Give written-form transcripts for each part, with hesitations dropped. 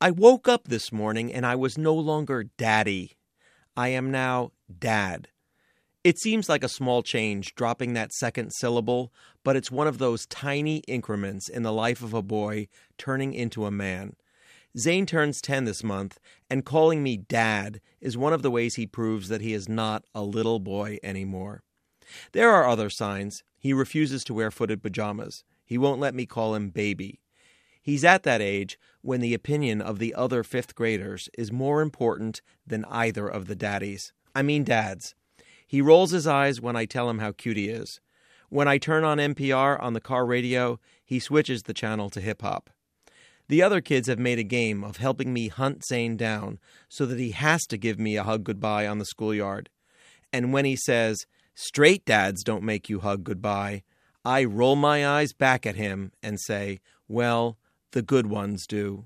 I woke up this morning and I was no longer daddy. I am now dad. It seems like a small change, dropping that second syllable, but it's one of those tiny increments in the life of a boy turning into a man. Zane turns 10 this month, and calling me dad is one of the ways he proves that he is not a little boy anymore. There are other signs. He refuses to wear footed pajamas. He won't let me call him baby. He's at that age when the opinion of the other fifth graders is more important than either of the daddies. I mean dads. He rolls his eyes when I tell him how cute he is. When I turn on NPR on the car radio, he switches the channel to hip-hop. The other kids have made a game of helping me hunt Zane down so that he has to give me a hug goodbye on the schoolyard. And when he says, "Straight dads don't make you hug goodbye," I roll my eyes back at him and say, "Well, the good ones do."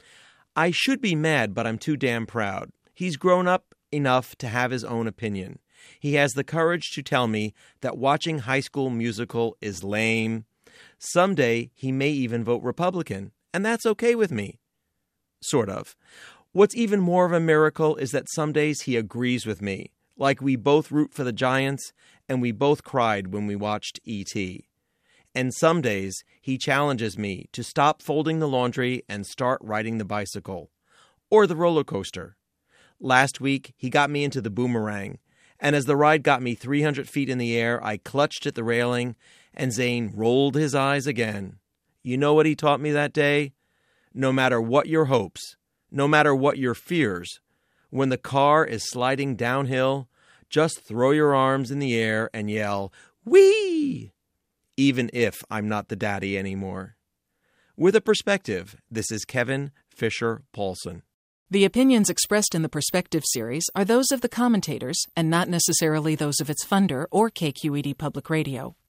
I should be mad, but I'm too damn proud. He's grown up enough to have his own opinion. He has the courage to tell me that watching High School Musical is lame. Someday he may even vote Republican, and that's okay with me. Sort of. What's even more of a miracle is that some days he agrees with me, like we both root for the Giants and we both cried when we watched E.T. And some days he challenges me to stop folding the laundry and start riding the bicycle. Or the roller coaster. Last week, he got me into the boomerang. And as the ride got me 300 feet in the air, I clutched at the railing, and Zane rolled his eyes again. You know what he taught me that day? No matter what your hopes, no matter what your fears, when the car is sliding downhill, just throw your arms in the air and yell, "Whee!" Even if I'm not the daddy anymore. With a perspective, this is Kevin Fisher Paulson. The opinions expressed in the Perspective series are those of the commentators and not necessarily those of its funder or KQED Public Radio.